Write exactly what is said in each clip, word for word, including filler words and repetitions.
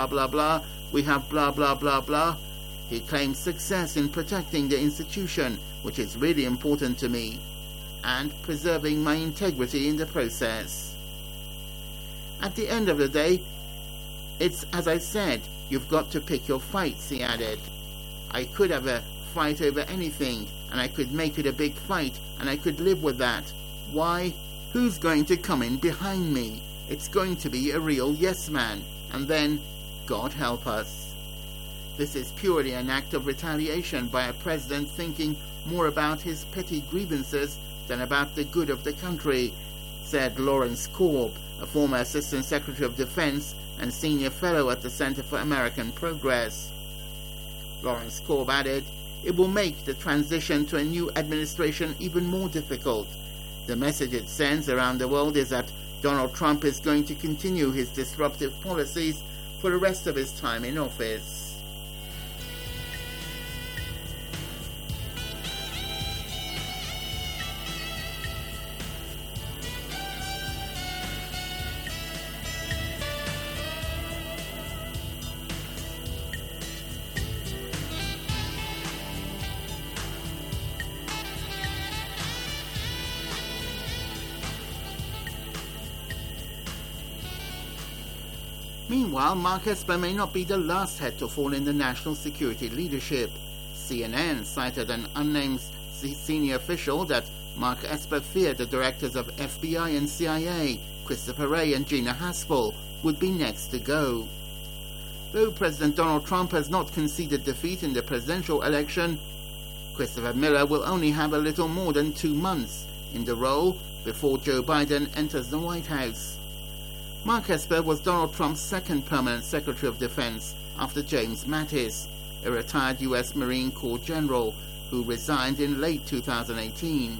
blah blah blah, we have blah blah blah blah. He claimed success in protecting the institution, which is really important to me, and preserving my integrity in the process. At the end of the day, it's as I said, you've got to pick your fights, he added. I could have a fight over anything, and I could make it a big fight, and I could live with that. Why? Who's going to come in behind me? It's going to be a real yes man, and then, God help us. This is purely an act of retaliation by a president thinking more about his petty grievances than about the good of the country, said Lawrence Korb, a former Assistant Secretary of Defense and Senior Fellow at the Center for American Progress. Lawrence Korb added, it will make the transition to a new administration even more difficult. The message it sends around the world is that Donald Trump is going to continue his disruptive policies for the rest of his time in office. Meanwhile, Mark Esper may not be the last head to fall in the national security leadership. C N N cited an unnamed senior official that Mark Esper feared the directors of F B I and C I A, Christopher Wray and Gina Haspel, would be next to go. Though President Donald Trump has not conceded defeat in the presidential election, Christopher Miller will only have a little more than two months in the role before Joe Biden enters the White House. Mark Esper was Donald Trump's second permanent Secretary of Defense after James Mattis, a retired U S Marine Corps general who resigned in late two thousand eighteen.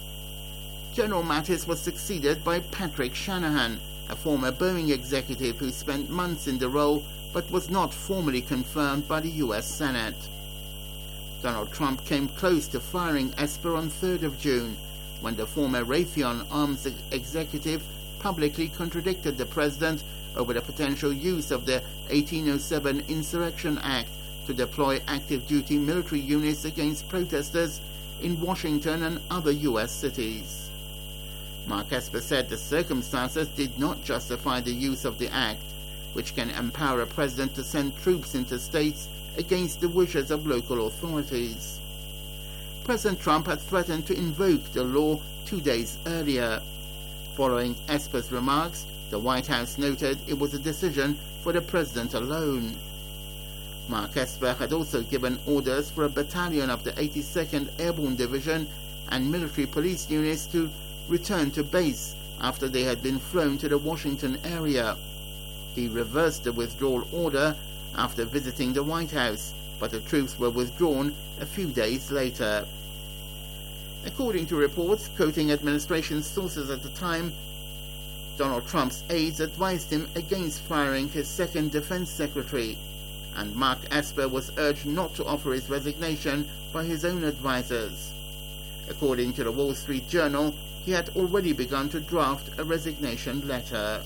General Mattis was succeeded by Patrick Shanahan, a former Boeing executive who spent months in the role but was not formally confirmed by the U S Senate. Donald Trump came close to firing Esper on third of June, when the former Raytheon arms executive publicly contradicted the president over the potential use of the eighteen oh seven Insurrection Act to deploy active-duty military units against protesters in Washington and other U S cities. Mark Esper said the circumstances did not justify the use of the act, which can empower a president to send troops into states against the wishes of local authorities. President Trump had threatened to invoke the law two days earlier. Following Esper's remarks, the White House noted it was a decision for the president alone. Mark Esper had also given orders for a battalion of the eighty-second Airborne Division and military police units to return to base after they had been flown to the Washington area. He reversed the withdrawal order after visiting the White House, but the troops were withdrawn a few days later. According to reports quoting administration sources at the time, Donald Trump's aides advised him against firing his second defense secretary, and Mark Esper was urged not to offer his resignation by his own advisors. According to the Wall Street Journal, he had already begun to draft a resignation letter.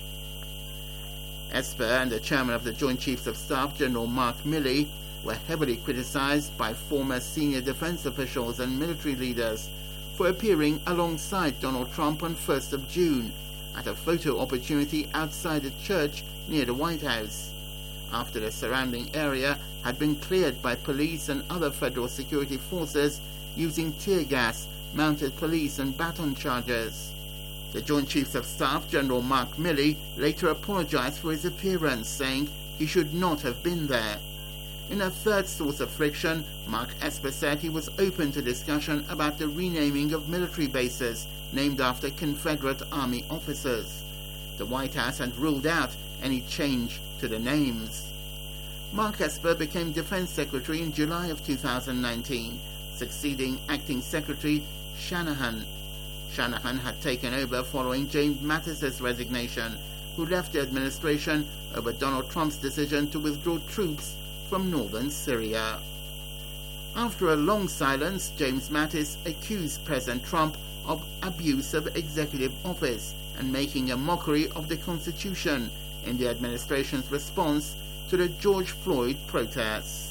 Esper and the chairman of the Joint Chiefs of Staff, General Mark Milley, were heavily criticized by former senior defense officials and military leaders for appearing alongside Donald Trump on first of June at a photo opportunity outside a church near the White House, after the surrounding area had been cleared by police and other federal security forces using tear gas, mounted police and baton charges. The Joint Chiefs of Staff, General Mark Milley, later apologized for his appearance, saying he should not have been there. In a third source of friction, Mark Esper said he was open to discussion about the renaming of military bases named after Confederate Army officers. The White House had ruled out any change to the names. Mark Esper became Defense Secretary in July of two thousand nineteen, succeeding Acting Secretary Shanahan. Shanahan had taken over following James Mattis's resignation, who left the administration over Donald Trump's decision to withdraw troops from northern Syria. After a long silence, James Mattis accused President Trump of abuse of executive office and making a mockery of the Constitution, in the administration's response to the George Floyd protests.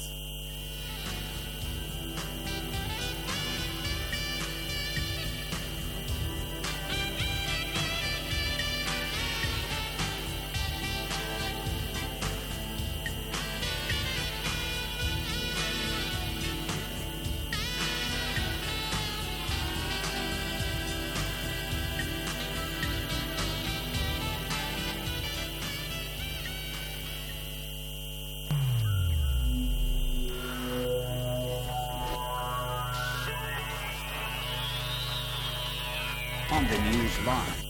On the News Line.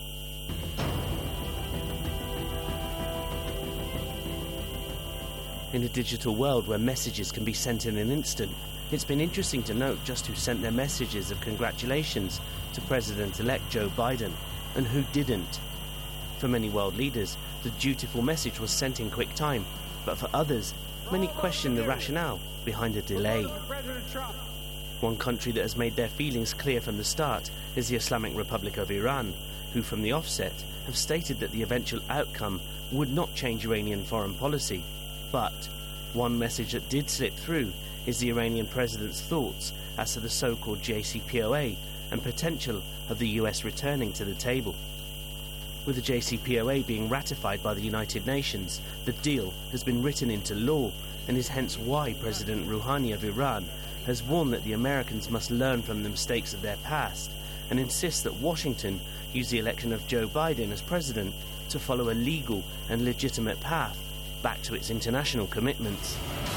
In a digital world where messages can be sent in an instant, it's been interesting to note just who sent their messages of congratulations to President-elect Joe Biden and who didn't. For many world leaders, the dutiful message was sent in quick time, but for others, many question the rationale behind the delay. One country that has made their feelings clear from the start is the Islamic Republic of Iran, who from the offset have stated that the eventual outcome would not change Iranian foreign policy. But one message that did slip through is the Iranian president's thoughts as to the so-called J C P O A and potential of the U S returning to the table. With the J C P O A being ratified by the United Nations, the deal has been written into law and is hence why President Rouhani of Iran has warned that the Americans must learn from the mistakes of their past and insists that Washington use the election of Joe Biden as president to follow a legal and legitimate path back to its international commitments.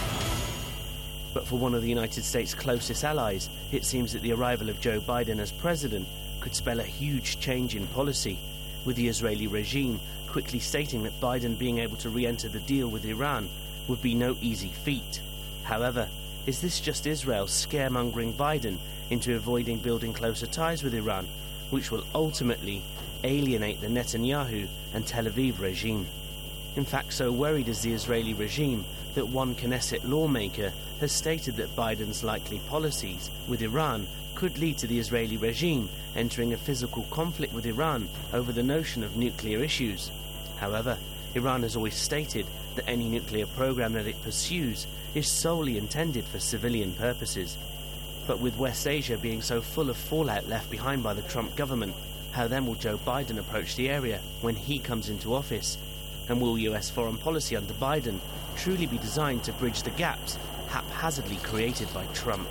But for one of the United States' closest allies, it seems that the arrival of Joe Biden as president could spell a huge change in policy, with the Israeli regime quickly stating that Biden being able to re-enter the deal with Iran would be no easy feat. However, is this just Israel scaremongering Biden into avoiding building closer ties with Iran, which will ultimately alienate the Netanyahu and Tel Aviv regime? In fact, so worried is the Israeli regime that one Knesset lawmaker has stated that Biden's likely policies with Iran could lead to the Israeli regime entering a physical conflict with Iran over the notion of nuclear issues. However, Iran has always stated that any nuclear program that it pursues is solely intended for civilian purposes. But with West Asia being so full of fallout left behind by the Trump government, how then will Joe Biden approach the area when he comes into office? And will U S foreign policy under Biden truly be designed to bridge the gaps haphazardly created by Trump?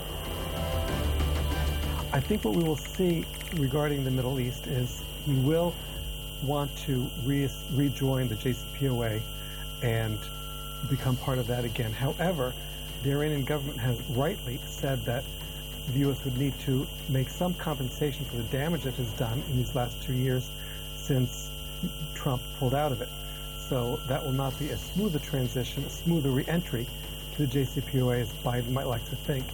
I think what we will see regarding the Middle East is we will want to re- rejoin the J C P O A and become part of that again. However, the Iranian government has rightly said that the U S would need to make some compensation for the damage that has done in these last two years since Trump pulled out of it. So that will not be a smooth a transition, a smoother re-entry to the J C P O A as Biden might like to think.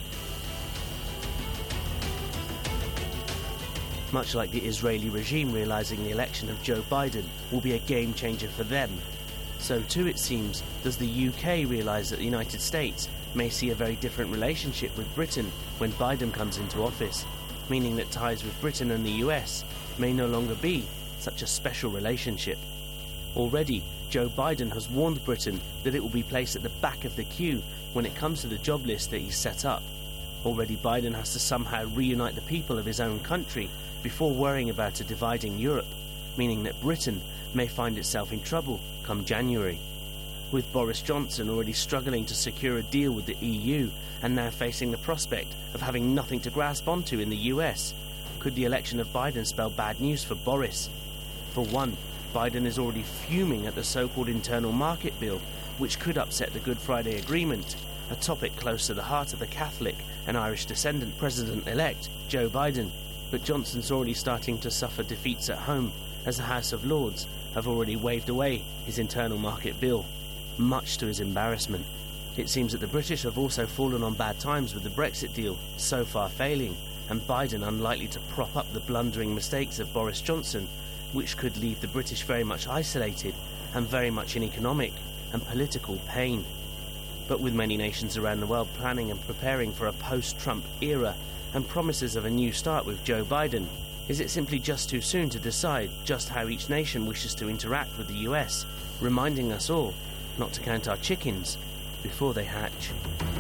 Much like the Israeli regime realizing the election of Joe Biden will be a game changer for them, so too it seems does the U K realize that the United States may see a very different relationship with Britain when Biden comes into office, meaning that ties with Britain and the U S may no longer be such a special relationship. Already, Joe Biden has warned Britain that it will be placed at the back of the queue when it comes to the job list that he's set up. Already Biden has to somehow reunite the people of his own country before worrying about a dividing Europe, meaning that Britain may find itself in trouble come January. With Boris Johnson already struggling to secure a deal with the E U and now facing the prospect of having nothing to grasp onto in the U S, could the election of Biden spell bad news for Boris? For one, Biden is already fuming at the so-called internal market bill, which could upset the Good Friday Agreement, a topic close to the heart of the Catholic and Irish descendant President-elect Joe Biden. But Johnson's already starting to suffer defeats at home, as the House of Lords have already waved away his internal market bill, much to his embarrassment. It seems that the British have also fallen on bad times with the Brexit deal so far failing, and Biden unlikely to prop up the blundering mistakes of Boris Johnson, which could leave the British very much isolated and very much in economic and political pain. But with many nations around the world planning and preparing for a post-Trump era and promises of a new start with Joe Biden, Is it simply just too soon to decide just how each nation wishes to interact with the U S, reminding us all not to count our chickens before they hatch?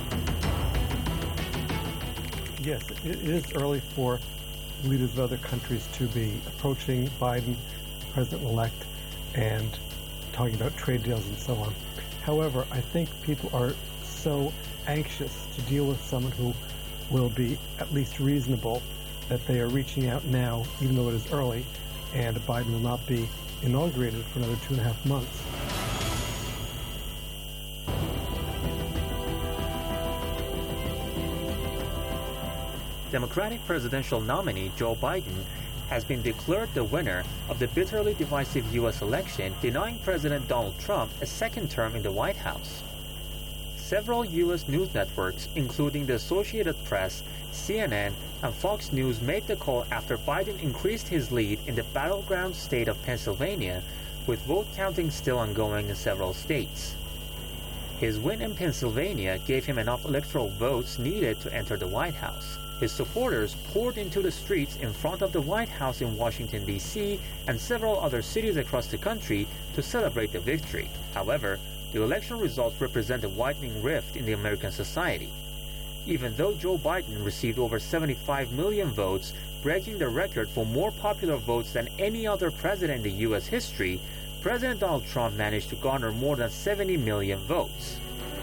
Yes, it is early for leaders of other countries to be approaching Biden, President-elect, and talking about trade deals and so on. However, I think people are so anxious to deal with someone who will be at least reasonable that they are reaching out now, even though it is early, and Biden will not be inaugurated for another two and a half months. Democratic presidential nominee Joe Biden has been declared the winner of the bitterly divisive U S election, denying President Donald Trump a second term in the White House. Several U S news networks, including the Associated Press, C N N, and Fox News, made the call after Biden increased his lead in the battleground state of Pennsylvania, with vote counting still ongoing in several states. His win in Pennsylvania gave him enough electoral votes needed to enter the White House. His supporters poured into the streets in front of the White House in Washington, D C, and several other cities across the country to celebrate the victory. However, the election results represent a widening rift in the American society. Even though Joe Biden received over seventy-five million votes, breaking the record for more popular votes than any other president in the U S history, President Donald Trump managed to garner more than seventy million votes.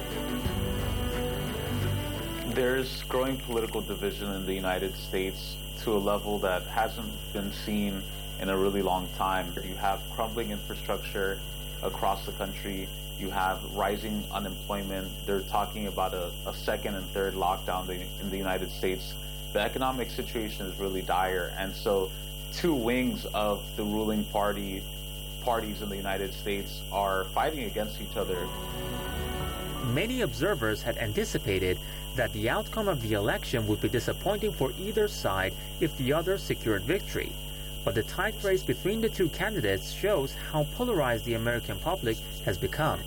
There's growing political division in the United States to a level that hasn't been seen in a really long time. You have crumbling infrastructure across the country. You have rising unemployment. They're talking about a, a second and third lockdown in the United States. The economic situation is really dire. And so two wings of the ruling party, parties in the United States are fighting against each other. Many observers had anticipated that the outcome of the election would be disappointing for either side if the other secured victory. But the tight race between the two candidates shows how polarized the American public has become.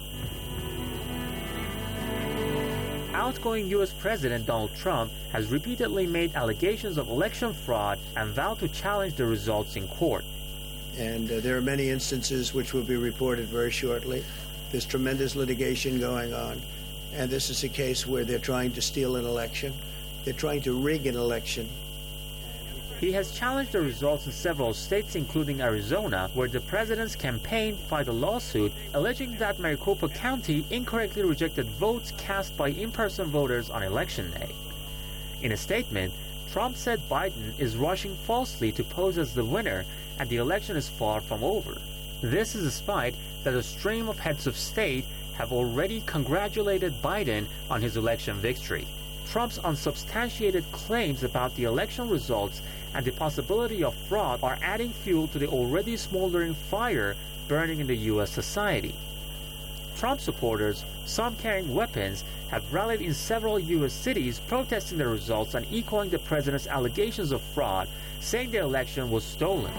Outgoing U S President Donald Trump has repeatedly made allegations of election fraud and vowed to challenge the results in court. And uh, there are many instances which will be reported very shortly. There's tremendous litigation going on. And this is a case where they're trying to steal an election. They're trying to rig an election. He has challenged the results in several states, including Arizona, where the president's campaign filed a lawsuit alleging that Maricopa County incorrectly rejected votes cast by in-person voters on election day. In a statement, Trump said Biden is rushing falsely to pose as the winner and the election is far from over. This is despite that a stream of heads of state have already congratulated Biden on his election victory. Trump's unsubstantiated claims about the election results and the possibility of fraud are adding fuel to the already smoldering fire burning in the U S society. Trump supporters, some carrying weapons, have rallied in several U S cities protesting the results and echoing the president's allegations of fraud, saying the election was stolen.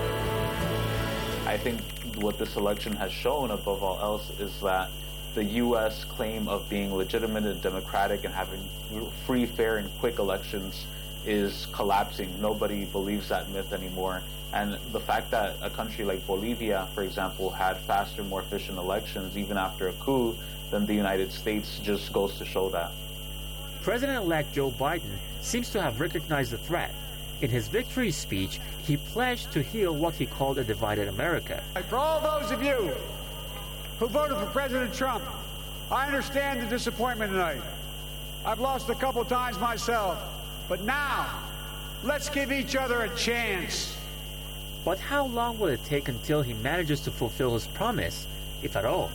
I think what this election has shown, above all else, is that the U S claim of being legitimate and democratic and having free, fair, and quick elections is collapsing. Nobody believes that myth anymore. And the fact that a country like Bolivia, for example, had faster, more efficient elections even after a coup than the United States just goes to show that. President-elect Joe Biden seems to have recognized the threat. In his victory speech, he pledged to heal what he called a divided America. For all those of you who voted for President Trump, I understand the disappointment tonight. I've lost a couple times myself, but now, let's give each other a chance. But how long will it take until he manages to fulfill his promise, if at all?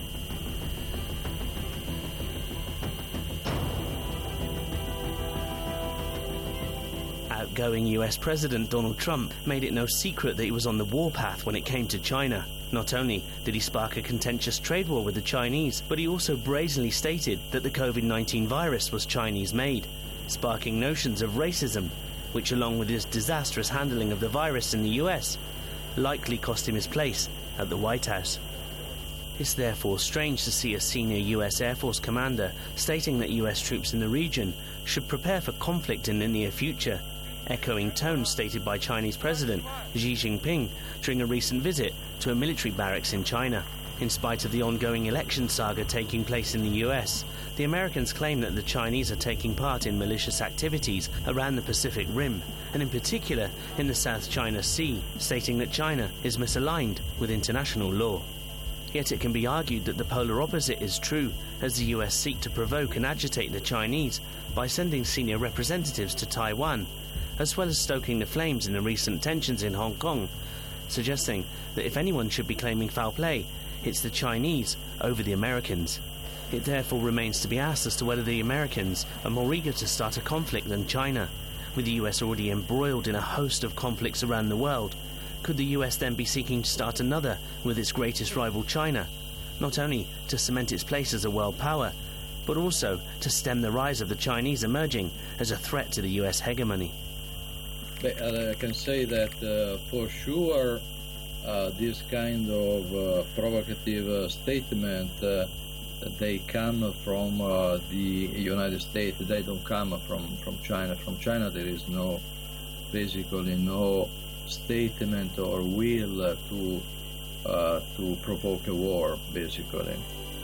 Outgoing U S President Donald Trump made it no secret that he was on the warpath when it came to China. Not only did he spark a contentious trade war with the Chinese, but he also brazenly stated that the COVID nineteen virus was Chinese-made, sparking notions of racism, which, along with his disastrous handling of the virus in the U S, likely cost him his place at the White House. It's therefore strange to see a senior U S Air Force commander stating that U S troops in the region should prepare for conflict in the near future, echoing tones stated by Chinese President Xi Jinping during a recent visit to a military barracks in China. In spite of the ongoing election saga taking place in the U S, the Americans claim that the Chinese are taking part in malicious activities around the Pacific Rim, and in particular in the South China Sea, stating that China is misaligned with international law. Yet it can be argued that the polar opposite is true, as the U S seek to provoke and agitate the Chinese by sending senior representatives to Taiwan, as well as stoking the flames in the recent tensions in Hong Kong, suggesting that if anyone should be claiming foul play, it's the Chinese over the Americans. It therefore remains to be asked as to whether the Americans are more eager to start a conflict than China. With the U S already embroiled in a host of conflicts around the world, could the U S then be seeking to start another with its greatest rival China, not only to cement its place as a world power, but also to stem the rise of the Chinese emerging as a threat to the U S hegemony? I can say that uh, for sure uh, this kind of uh, provocative uh, statement, uh, they come from uh, the United States. They don't come from, from China. From China there is no, basically no statement or will uh, to, uh, to provoke a war, basically.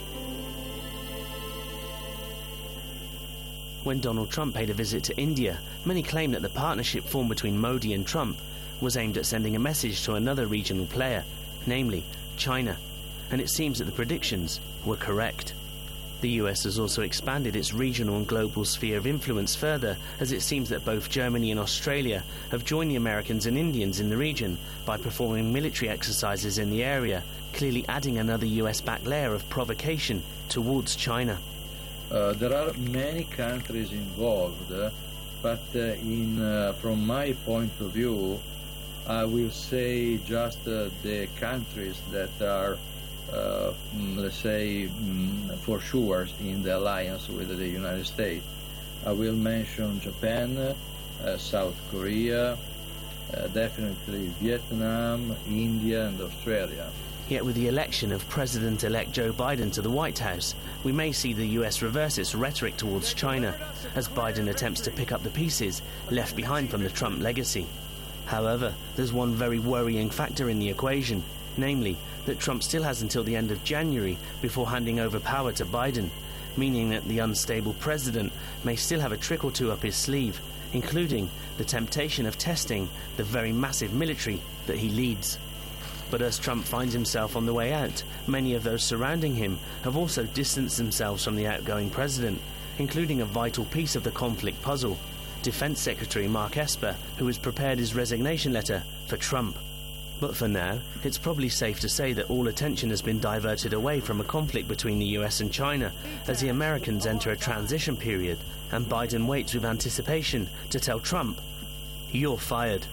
When Donald Trump paid a visit to India, many claim that the partnership formed between Modi and Trump was aimed at sending a message to another regional player, namely China, and it seems that the predictions were correct. The U S has also expanded its regional and global sphere of influence further, as it seems that both Germany and Australia have joined the Americans and Indians in the region by performing military exercises in the area, clearly adding another U S-backed layer of provocation towards China. Uh, there are many countries involved, uh, but uh, in, uh, from my point of view, I will say just uh, the countries that are, uh, let's say, um, for sure in the alliance with the United States. I will mention Japan, uh, South Korea, uh, definitely Vietnam, India, and Australia. Yet with the election of President-elect Joe Biden to the White House, we may see the U S reverse its rhetoric towards China, as Biden attempts to pick up the pieces left behind from the Trump legacy. However, there's one very worrying factor in the equation, namely that Trump still has until the end of January before handing over power to Biden, meaning that the unstable president may still have a trick or two up his sleeve, including the temptation of testing the very massive military that he leads. But as Trump finds himself on the way out, many of those surrounding him have also distanced themselves from the outgoing president, including a vital piece of the conflict puzzle, Defense Secretary Mark Esper, who has prepared his resignation letter for Trump. But for now, it's probably safe to say that all attention has been diverted away from a conflict between the U S and China as the Americans enter a transition period, and Biden waits with anticipation to tell Trump, "You're fired."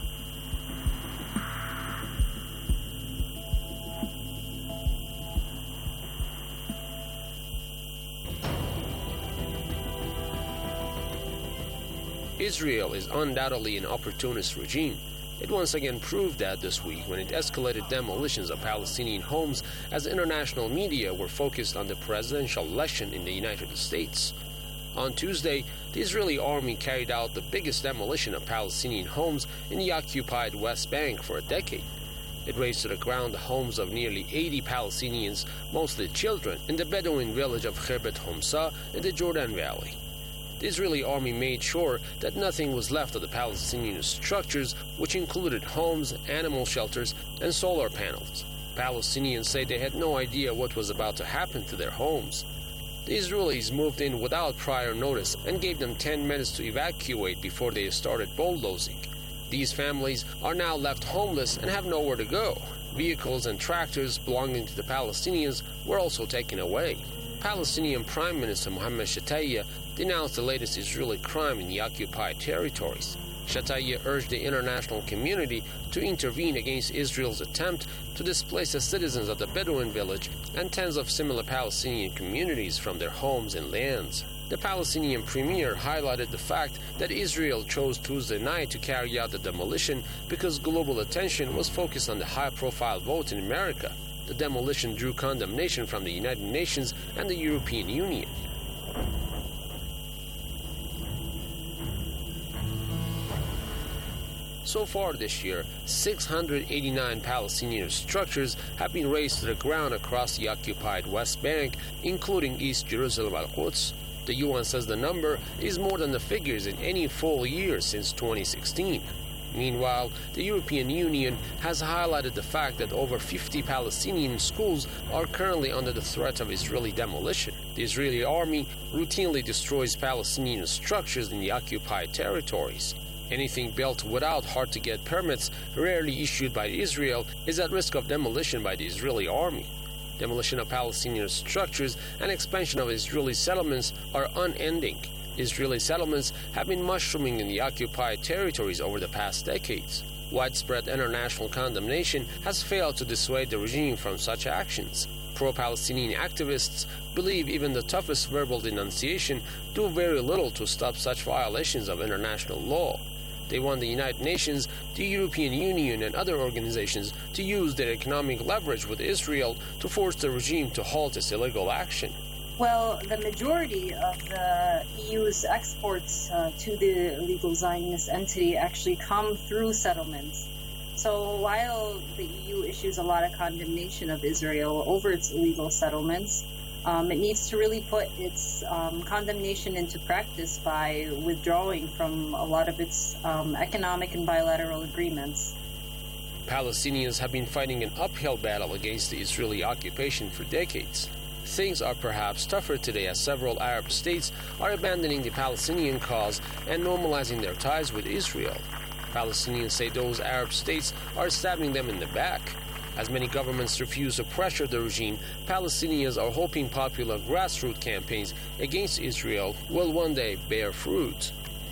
Israel is undoubtedly an opportunist regime. It once again proved that this week when it escalated demolitions of Palestinian homes as international media were focused on the presidential election in the United States. On Tuesday, the Israeli army carried out the biggest demolition of Palestinian homes in the occupied West Bank for a decade. It razed to the ground the homes of nearly eighty Palestinians, mostly children, in the Bedouin village of Khirbet Homsa in the Jordan Valley. The Israeli army made sure that nothing was left of the Palestinian structures, which included homes, animal shelters, and solar panels. Palestinians say they had no idea what was about to happen to their homes. The Israelis moved in without prior notice and gave them ten minutes to evacuate before they started bulldozing. These families are now left homeless and have nowhere to go. Vehicles and tractors belonging to the Palestinians were also taken away. Palestinian Prime Minister Mohammed Shtayyeh denounced the latest Israeli crime in the occupied territories. Shtayyeh urged the international community to intervene against Israel's attempt to displace the citizens of the Bedouin village and tens of similar Palestinian communities from their homes and lands. The Palestinian premier highlighted the fact that Israel chose Tuesday night to carry out the demolition because global attention was focused on the high-profile vote in America. The demolition drew condemnation from the United Nations and the European Union. So far this year, six hundred eighty-nine Palestinian structures have been razed to the ground across the occupied West Bank, including East Jerusalem al-Quds. The U N says the number is more than the figures in any full year since twenty sixteen. Meanwhile, the European Union has highlighted the fact that over fifty Palestinian schools are currently under the threat of Israeli demolition. The Israeli army routinely destroys Palestinian structures in the occupied territories. Anything built without hard-to-get permits, rarely issued by Israel, is at risk of demolition by the Israeli army. Demolition of Palestinian structures and expansion of Israeli settlements are unending. Israeli settlements have been mushrooming in the occupied territories over the past decades. Widespread international condemnation has failed to dissuade the regime from such actions. Pro-Palestinian activists believe even the toughest verbal denunciation do very little to stop such violations of international law. They want the United Nations, the European Union, and other organizations to use their economic leverage with Israel to force the regime to halt its illegal action. Well, the majority of the E U's exports uh, to the illegal Zionist entity actually come through settlements. So while the E U issues a lot of condemnation of Israel over its illegal settlements, um, it needs to really put its um, condemnation into practice by withdrawing from a lot of its um, economic and bilateral agreements. Palestinians have been fighting an uphill battle against the Israeli occupation for decades. Things are perhaps tougher today as several Arab states are abandoning the Palestinian cause and normalizing their ties with Israel. Palestinians say those Arab states are stabbing them in the back. As many governments refuse to pressure the regime, Palestinians are hoping popular grassroots campaigns against Israel will one day bear fruit.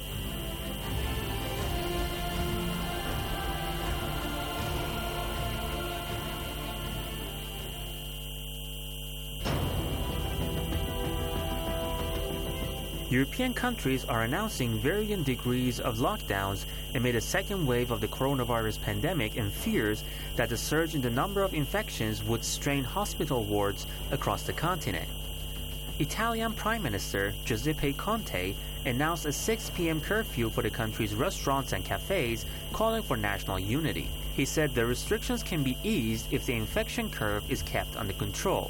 European countries are announcing varying degrees of lockdowns amid a second wave of the coronavirus pandemic and fears that the surge in the number of infections would strain hospital wards across the continent. Italian Prime Minister Giuseppe Conte announced a six p.m. curfew for the country's restaurants and cafes, calling for national unity. He said the restrictions can be eased if the infection curve is kept under control.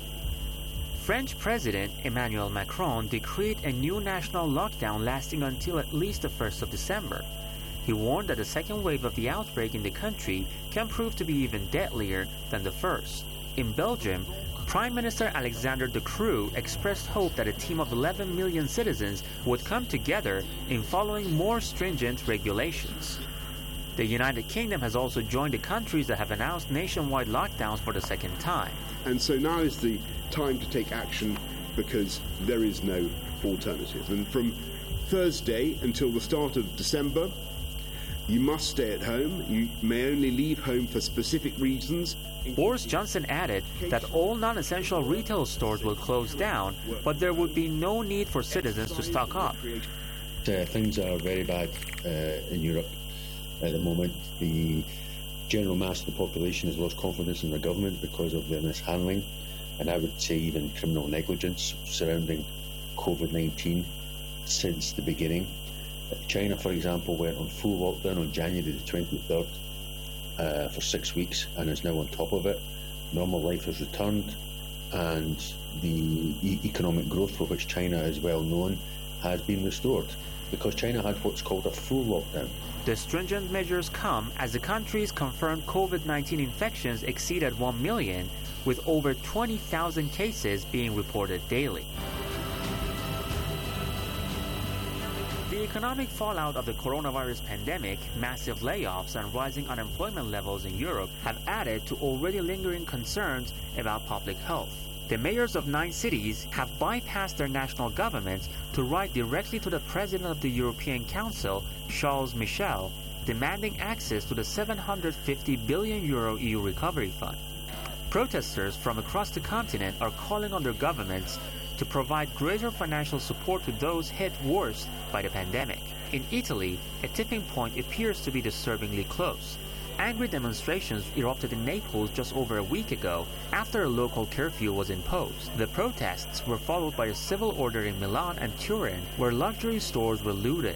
French President Emmanuel Macron decreed a new national lockdown lasting until at least the first of December. He warned that the second wave of the outbreak in the country can prove to be even deadlier than the first. In Belgium, Prime Minister Alexander De Croo expressed hope that a team of eleven million citizens would come together in following more stringent regulations. The United Kingdom has also joined the countries that have announced nationwide lockdowns for the second time. And so now is the time to take action because there is no alternative. And from Thursday until the start of December, you must stay at home. You may only leave home for specific reasons. Boris Johnson added that all non-essential retail stores will close down, but there would be no need for citizens to stock up. Uh, things are very bad uh, in Europe at the moment. The general mass of the population has lost confidence in the government because of their mishandling, and I would say even criminal negligence surrounding COVID nineteen since the beginning. China, for example, went on full lockdown on January the twenty-third uh, for six weeks and is now on top of it. Normal life has returned, and the e- economic growth for which China is well known has been restored because China had what's called a full lockdown. The stringent measures come as the country's confirmed COVID nineteen infections exceeded one million, with over twenty thousand cases being reported daily. The economic fallout of the coronavirus pandemic, massive layoffs, and rising unemployment levels in Europe have added to already lingering concerns about public health. The mayors of nine cities have bypassed their national governments to write directly to the President of the European Council, Charles Michel, demanding access to the seven hundred fifty billion euro E U recovery fund. Protesters from across the continent are calling on their governments to provide greater financial support to those hit worst by the pandemic. In Italy, a tipping point appears to be disturbingly close. Angry demonstrations erupted in Naples just over a week ago after a local curfew was imposed. The protests were followed by a civil order in Milan and Turin, where luxury stores were looted.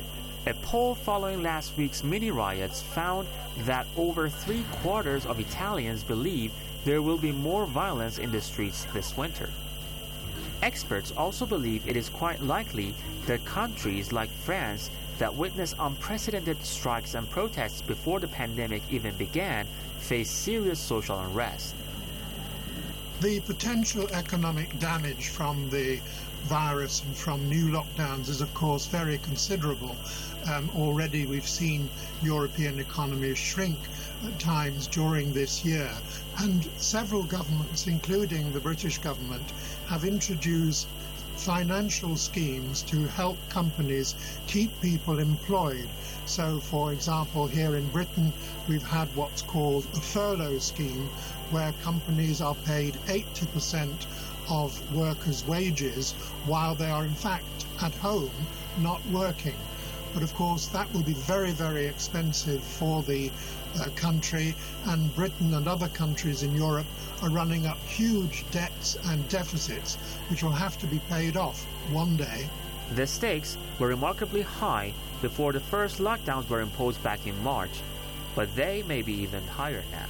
A poll following last week's mini-riots found that over three-quarters of Italians believe there will be more violence in the streets this winter. Experts also believe it is quite likely that countries like France that witnessed unprecedented strikes and protests before the pandemic even began face serious social unrest. The potential economic damage from the virus and from new lockdowns is, of course, very considerable. Um, already we've seen European economies shrink at times during this year, and several governments, including the British government, have introduced financial schemes to help companies keep people employed. So, for example, here in Britain, we've had what's called a furlough scheme, where companies are paid eighty percent of workers' wages while they are in fact at home not working. But of course that will be very, very expensive for the uh, country, and Britain and other countries in Europe are running up huge debts and deficits which will have to be paid off one day. The stakes were remarkably high before the first lockdowns were imposed back in March, but they may be even higher now.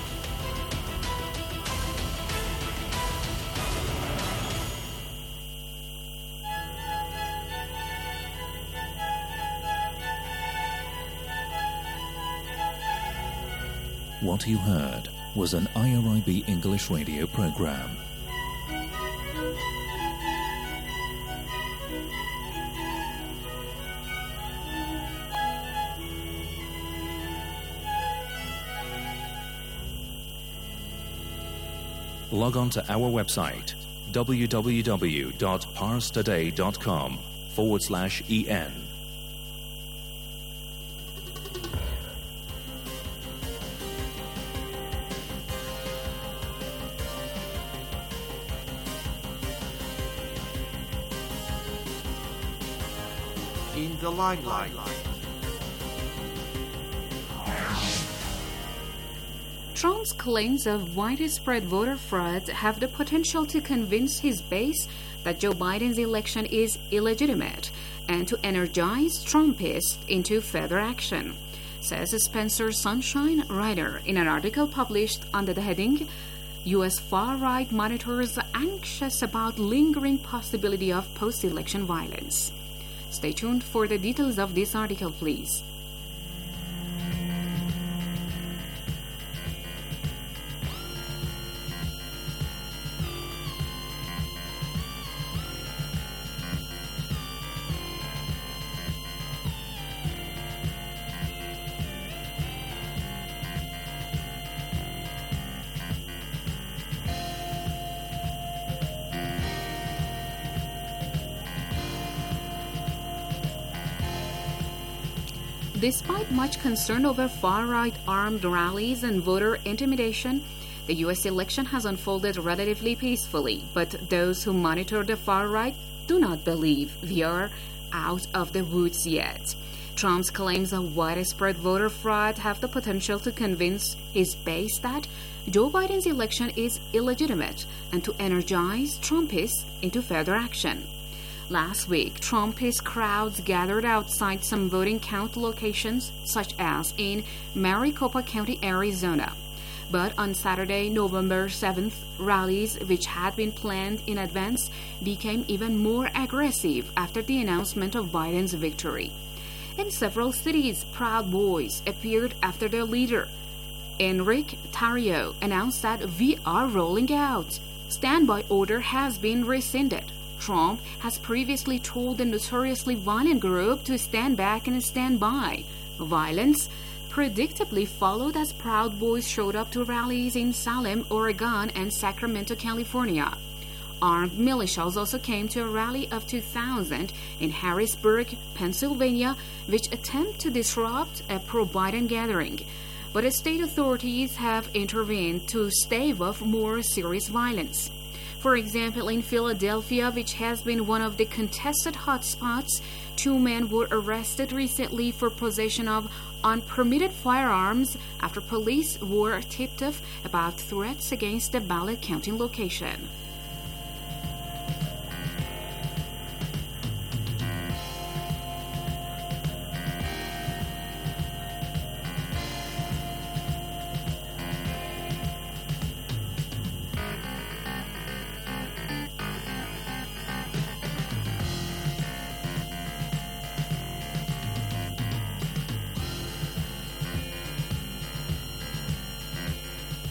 What you heard was an I R I B English radio program. Log on to our website w w w dot pars today dot com forward slash en. In the limelight. Trump's claims of widespread voter fraud have the potential to convince his base that Joe Biden's election is illegitimate and to energize Trumpists into further action, says Spencer Sunshine writer in an article published under the heading U S far-right monitors anxious about lingering possibility of post-election violence. Stay tuned for the details of this article, please. Despite much concern over far-right armed rallies and voter intimidation, the U S election has unfolded relatively peacefully, but those who monitor the far-right do not believe we are out of the woods yet. Trump's claims of widespread voter fraud have the potential to convince his base that Joe Biden's election is illegitimate and to energize Trumpists into further action. Last week, Trumpist crowds gathered outside some voting count locations, such as in Maricopa County, Arizona. But on Saturday, November seventh, rallies which had been planned in advance became even more aggressive after the announcement of Biden's victory. In several cities, Proud Boys appeared after their leader. Enrique Tarrio announced that we are rolling out. Standby order has been rescinded. Trump has previously told the notoriously violent group to stand back and stand by. Violence predictably followed as Proud Boys showed up to rallies in Salem, Oregon, and Sacramento, California. Armed militias also came to a rally of two thousand in Harrisburg, Pennsylvania, which attempted to disrupt a pro-Biden gathering. But state authorities have intervened to stave off more serious violence. For example, in Philadelphia, which has been one of the contested hotspots, two men were arrested recently for possession of unpermitted firearms after police were tipped off about threats against the ballot counting location.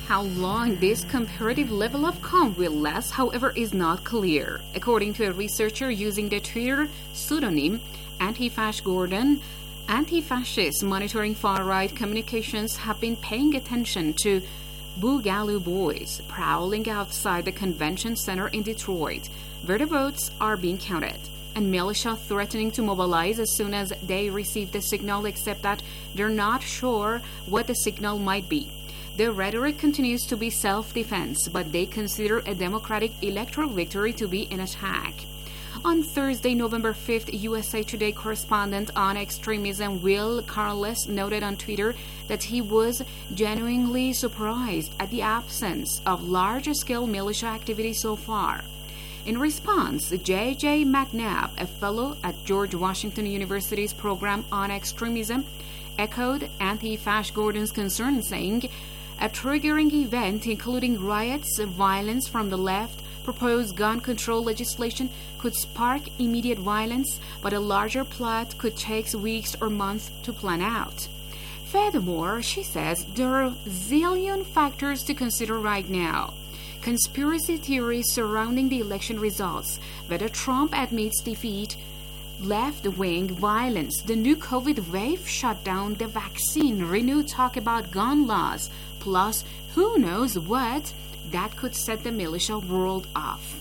How long this comparative level of calm will last, however, is not clear. According to a researcher using the Twitter pseudonym Anti-Fash Gordon, anti-fascists monitoring far-right communications have been paying attention to Boogaloo Boys prowling outside the convention center in Detroit, where the votes are being counted, and militia threatening to mobilize as soon as they receive the signal, except that they're not sure what the signal might be. The rhetoric continues to be self-defense, but they consider a Democratic electoral victory to be an attack. On Thursday, November fifth, U S A Today correspondent on extremism Will Carles noted on Twitter that he was genuinely surprised at the absence of large-scale militia activity so far. In response, J J McNabb, a fellow at George Washington University's program on extremism, echoed Anti-Fash Gordon's concern, saying, "A triggering event, including riots, violence from the left, proposed gun control legislation, could spark immediate violence, but a larger plot could take weeks or months to plan out." Furthermore, she says there are a zillion factors to consider right now. Conspiracy theories surrounding the election results, whether Trump admits defeat, left-wing violence, the new COVID wave shutdown, the vaccine, renewed talk about gun laws, plus who knows what that could set the militia world off.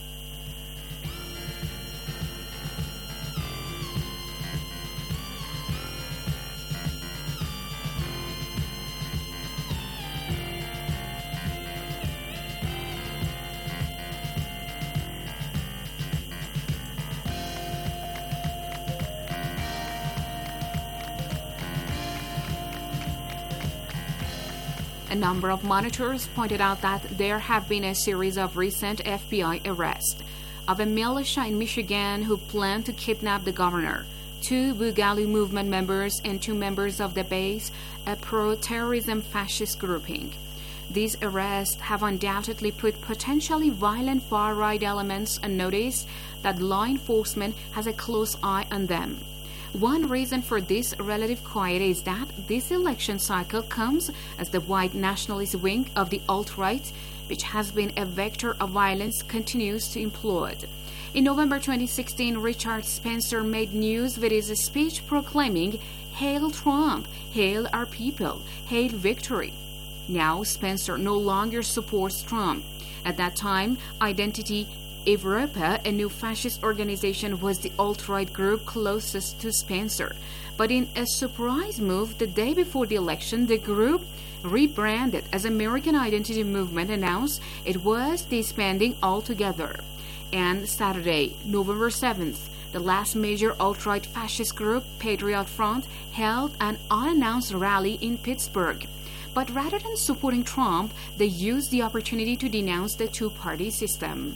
A number of monitors pointed out that there have been a series of recent F B I arrests of a militia in Michigan who planned to kidnap the governor, two Boogaloo movement members, and two members of the base, a pro-terrorism fascist grouping. These arrests have undoubtedly put potentially violent far-right elements on notice that law enforcement has a close eye on them. One reason for this relative quiet is that this election cycle comes as the white nationalist wing of the alt-right, which has been a vector of violence, continues to implode. In November twenty sixteen, Richard Spencer made news with his speech proclaiming, "Hail Trump, hail our people, hail victory." Now Spencer no longer supports Trump. At that time, Identity Evropa, a new fascist organization, was the alt-right group closest to Spencer. But in a surprise move, the day before the election, the group, rebranded as American Identity Movement, announced it was disbanding altogether. And Saturday, November seventh, the last major alt-right fascist group, Patriot Front, held an unannounced rally in Pittsburgh. But rather than supporting Trump, they used the opportunity to denounce the two-party system.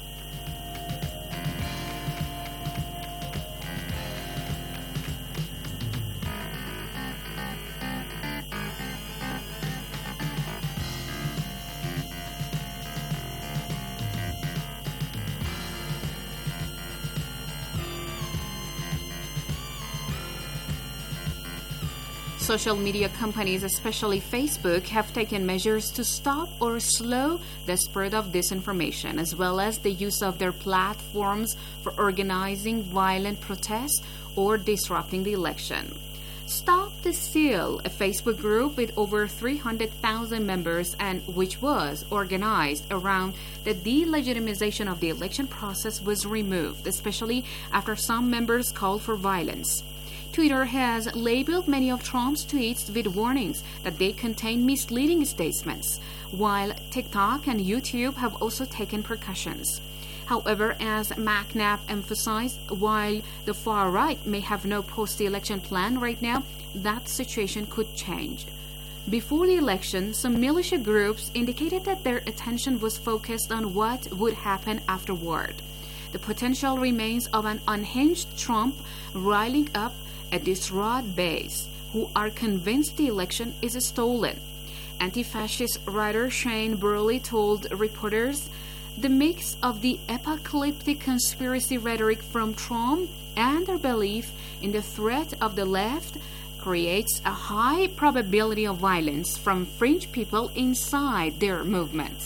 Social media companies, especially Facebook, have taken measures to stop or slow the spread of disinformation, as well as the use of their platforms for organizing violent protests or disrupting the election. Stop the Steal, a Facebook group with over three hundred thousand members and which was organized around the delegitimization of the election process, was removed, especially after some members called for violence. Twitter has labeled many of Trump's tweets with warnings that they contain misleading statements, while TikTok and YouTube have also taken precautions. However, as McNabb emphasized, while the far right may have no post-election plan right now, that situation could change. Before the election, some militia groups indicated that their attention was focused on what would happen afterward. The potential remains of an unhinged Trump riling up a distraught base who are convinced the election is stolen. Anti-fascist writer Shane Burley told reporters, "The mix of the apocalyptic conspiracy rhetoric from Trump and their belief in the threat of the left creates a high probability of violence from fringe people inside their movement.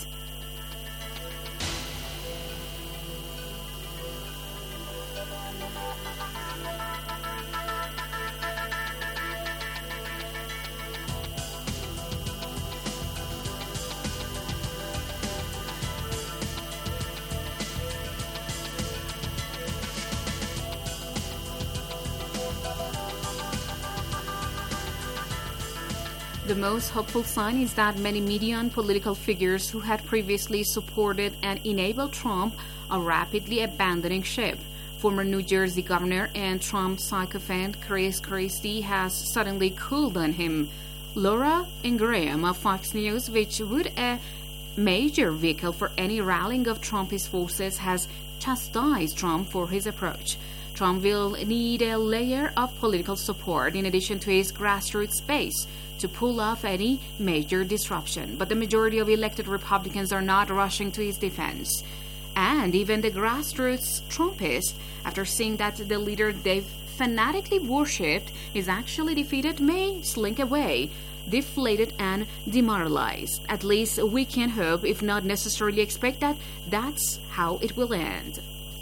The most hopeful sign is that many media and political figures who had previously supported and enabled Trump are rapidly abandoning ship. Former New Jersey governor and Trump sycophant Chris Christie has suddenly cooled on him. Laura Ingraham of Fox News, which would a major vehicle for any rallying of Trumpist forces, has chastised Trump for his approach. Trump will need a layer of political support in addition to his grassroots base to pull off any major disruption. But the majority of elected Republicans are not rushing to his defense. And even the grassroots Trumpists, after seeing that the leader they've fanatically worshipped is actually defeated, may slink away, deflated and demoralized. At least we can hope, if not necessarily expect, that that's how it will end.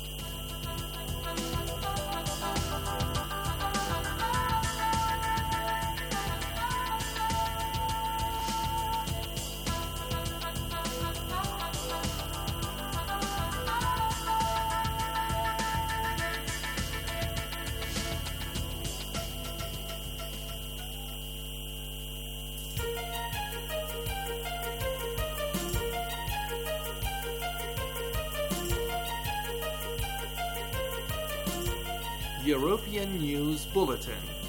European News Bulletin.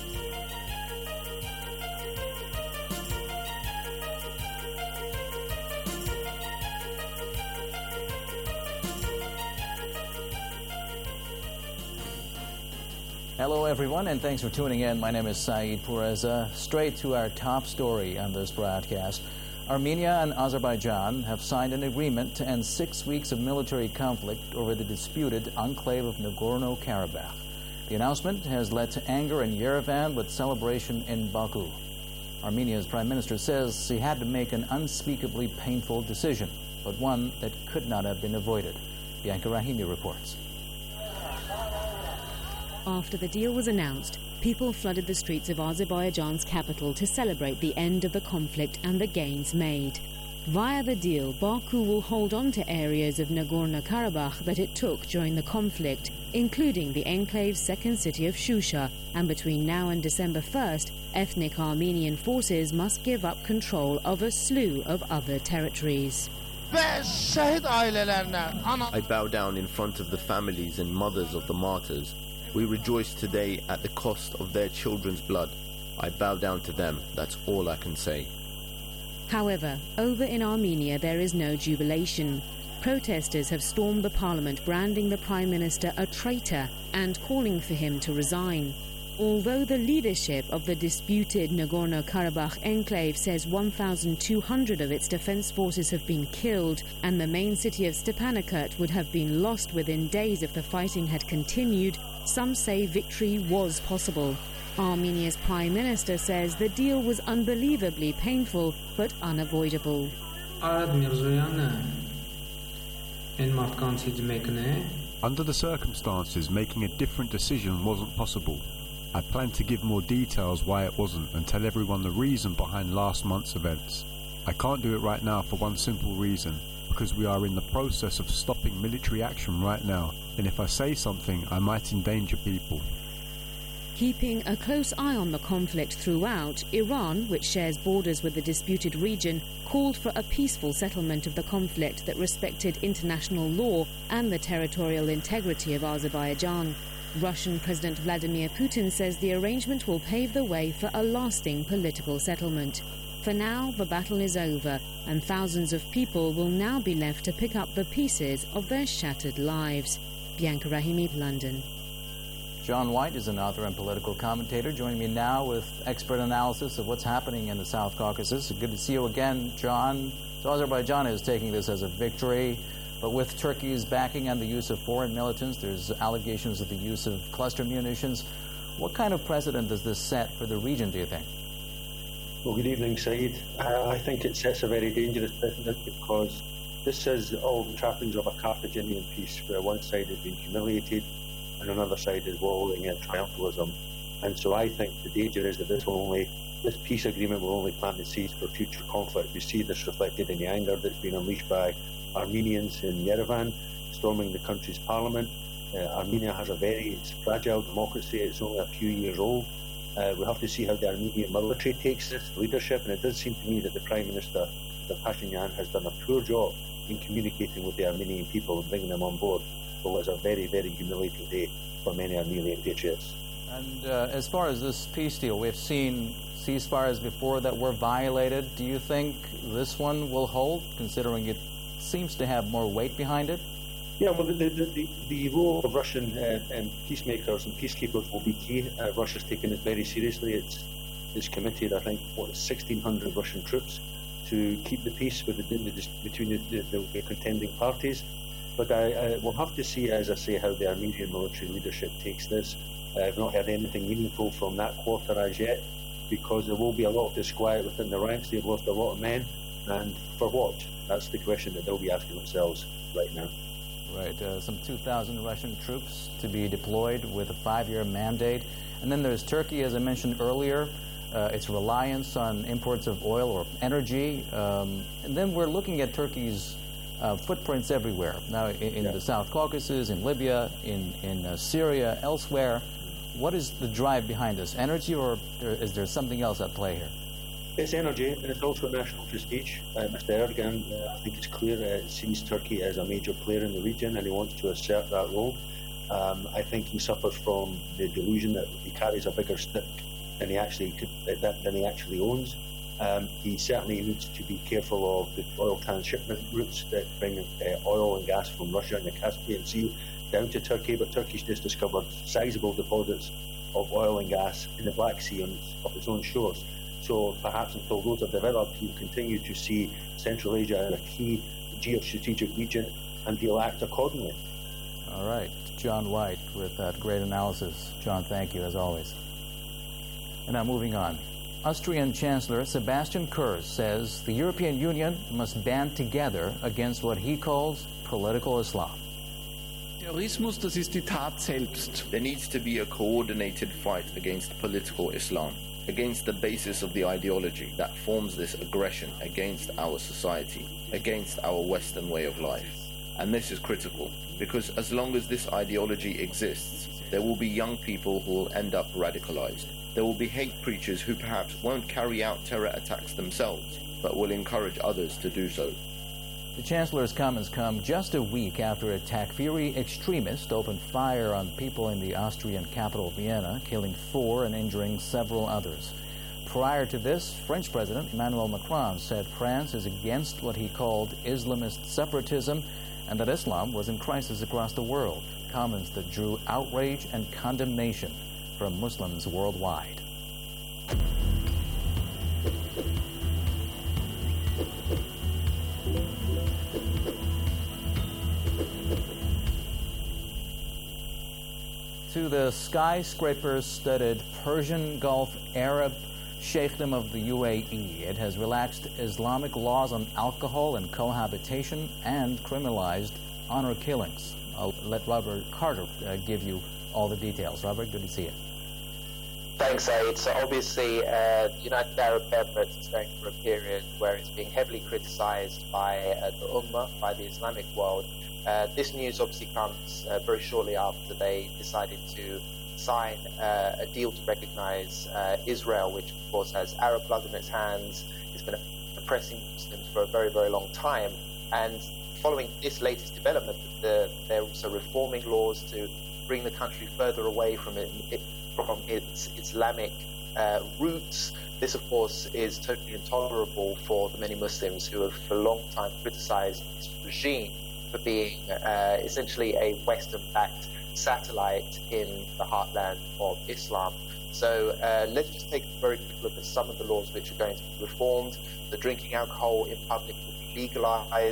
Hello everyone, and thanks for tuning in. My name is Saeed Poureza. Straight to our top story on this broadcast. Armenia and Azerbaijan have signed an agreement to end six weeks of military conflict over the disputed enclave of Nagorno-Karabakh. The announcement has led to anger in Yerevan with celebration in Baku. Armenia's prime minister says he had to make an unspeakably painful decision, but one that could not have been avoided. Bianca Rahimi reports. After the deal was announced, people flooded the streets of Azerbaijan's capital to celebrate the end of the conflict and the gains made. Via the deal, Baku will hold on to areas of Nagorno-Karabakh that it took during the conflict, including the enclave's second city of Shusha, and between now and December first, ethnic Armenian forces must give up control of a slew of other territories. I bow down in front of the families and mothers of the martyrs. We rejoice today at the cost of their children's blood. I bow down to them, that's all I can say. However, over in Armenia there is no jubilation. Protesters have stormed the parliament, branding the prime minister a traitor and calling for him to resign. Although the leadership of the disputed Nagorno-Karabakh enclave says one thousand two hundred of its defense forces have been killed and the main city of Stepanakert would have been lost within days if the fighting had continued, some say victory was possible. Armenia's prime minister says the deal was unbelievably painful but unavoidable. Under the circumstances, making a different decision wasn't possible. I plan to give more details why it wasn't and tell everyone the reason behind last month's events. I can't do it right now for one simple reason, because we are in the process of stopping military action right now, and if I say something, I might endanger people. Keeping a close eye on the conflict throughout, Iran, which shares borders with the disputed region, called for a peaceful settlement of the conflict that respected international law and the territorial integrity of Azerbaijan. Russian President Vladimir Putin says the arrangement will pave the way for a lasting political settlement. For now, the battle is over, and thousands of people will now be left to pick up the pieces of their shattered lives. Bianca Rahimi, London. John White is an author and political commentator, joining me now with expert analysis of what's happening in the South Caucasus. Good to see you again, John. So Azerbaijan is taking this as a victory, but with Turkey's backing and the use of foreign militants, there's allegations of the use of cluster munitions. What kind of precedent does this set for the region, do you think? Well, good evening, Saeed. Uh, I think it sets a very dangerous precedent because this is all the trappings of a Carthaginian peace, where one side has been humiliated and another side is wallowing in triumphalism. And so I think the danger is that this will only, this peace agreement will only plant the seeds for future conflict. We see this reflected in the anger that's been unleashed by Armenians in Yerevan, storming the country's parliament. Uh, Armenia has a very fragile democracy. It's only a few years old. Uh, we have to see how the Armenian military takes this leadership, and it does seem to me that the Prime Minister, Pashinyan, has done a poor job in communicating with the Armenian people and bringing them on board. So it's a very, very humiliating day for many Armenian patriots. And uh, as far as this peace deal, we've seen ceasefires before that were violated. Do you think this one will hold, considering it seems to have more weight behind it? Yeah, well, the, the, the, the role of Russian uh, and peacemakers and peacekeepers will be key. Uh, Russia's taken it very seriously. It's, it's committed, I think, what, sixteen hundred Russian troops to keep the peace with the, the, between the, the, the contending parties. But I, I will have to see, as I say, how the Armenian military leadership takes this. Uh, I've not heard anything meaningful from that quarter as yet, because there will be a lot of disquiet within the ranks. They've lost a lot of men, and for what? That's the question that they'll be asking themselves right now. Right, uh, some two thousand Russian troops to be deployed with a five-year mandate. And then there's Turkey, as I mentioned earlier, uh, its reliance on imports of oil or energy. Um, and then we're looking at Turkey's uh, footprints everywhere. Now, in, in yeah. the South Caucasus, in Libya, in, in uh, Syria, elsewhere. What is the drive behind this? Energy, or is there something else at play here? It's energy, and it's also national prestige. Uh, Mister Erdogan, uh, I think it's clear, uh, sees Turkey as a major player in the region, and he wants to assert that role. Um, I think he suffers from the delusion that he carries a bigger stick than he actually could, that, than he actually owns. Um, he certainly needs to be careful of the oil transshipment routes that bring uh, oil and gas from Russia and the Caspian Sea down to Turkey. But Turkey's just discovered sizable deposits of oil and gas in the Black Sea on of its own shores. So perhaps until those are developed, you'll continue to see Central Asia as a key geostrategic region, and he'll act accordingly. All right. John White with that great analysis. John, thank you, as always. And now moving on. Austrian Chancellor Sebastian Kurz says the European Union must band together against what he calls political Islam. Terrorismus, das ist die Tat selbst. There needs to be a coordinated fight against political Islam, against the basis of the ideology that forms this aggression against our society, against our Western way of life. And this is critical, because as long as this ideology exists, there will be young people who will end up radicalized. There will be hate preachers who perhaps won't carry out terror attacks themselves, but will encourage others to do so. The Chancellor's comments come just a week after a Takfiri extremist opened fire on people in the Austrian capital, Vienna, killing four and injuring several others. Prior to this, French President Emmanuel Macron said France is against what he called Islamist separatism and that Islam was in crisis across the world, comments that drew outrage and condemnation from Muslims worldwide. To the skyscraper-studded Persian Gulf Arab Sheikhdom of the U A E, it has relaxed Islamic laws on alcohol and cohabitation and criminalized honor killings. I'll let Robert Carter uh, give you all the details. Robert, good to see you. Thanks, Saeed. So obviously, uh, the United Arab Emirates is going through a period where it's being heavily criticized by uh, the Ummah, by the Islamic world. Uh, this news obviously comes uh, very shortly after they decided to sign uh, a deal to recognize uh, Israel, which of course has Arab blood in its hands. It's been oppressing Muslims for a very, very long time. And following this latest development, the, they're also reforming laws to bring the country further away from it, it from its Islamic uh, roots. This, of course, is totally intolerable for the many Muslims who have for a long time criticized this regime for being uh, essentially a Western-backed satellite in the heartland of Islam. So uh, let's just take a very quick look at some of the laws which are going to be reformed. The drinking alcohol in public will be legalized.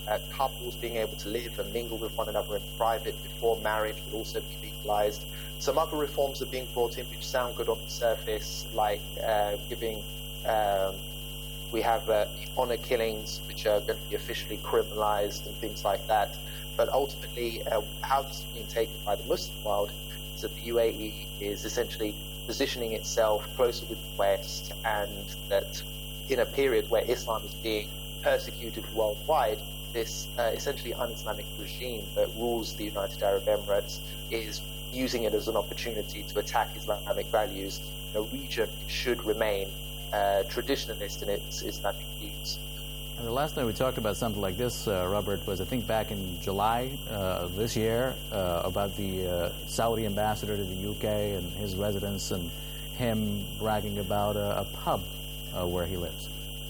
Uh, couples being able to live and mingle with one another in private before marriage will also be legalized. Some other reforms are being brought in which sound good on the surface, like uh, giving, um, we have uh, honor killings, which are going to be officially criminalized and things like that. But ultimately, uh, how this is being taken by the Muslim world is that the U A E is essentially positioning itself closer with the West, and that in a period where Islam is being persecuted worldwide, this uh, essentially un-Islamic regime that rules the United Arab Emirates is using it as an opportunity to attack Islamic values in a region which should remain uh, traditionalist in its Islamic views. And the last time we talked about something like this, uh, Robert, was I think back in July uh, of this year uh, about the uh, Saudi ambassador to the U K and his residence and him bragging about a, a pub uh, where he lives.